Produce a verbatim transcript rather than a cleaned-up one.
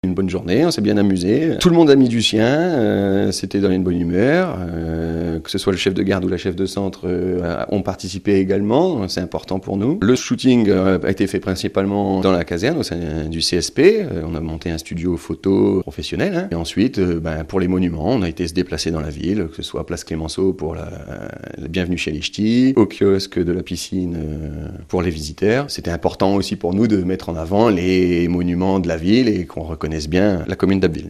Une bonne journée, on s'est bien amusé. Tout le monde a mis du sien, euh, c'était dans une bonne humeur. Euh, que ce soit le chef de garde ou la chef de centre euh, ont participé également, c'est important pour nous. Le shooting euh, a été fait principalement dans la caserne, au sein du C S P. Euh, on a monté un studio photo professionnel. Hein. Et ensuite, euh, ben, pour les monuments, on a été se déplacer dans la ville, que ce soit Place Clémenceau pour la, la bienvenue chez les Ch'tis, au kiosque de la piscine euh, pour les visiteurs. C'était important aussi pour nous de mettre en avant les monuments de la ville et qu'on reconnaisse bien la commune d'Abbeville.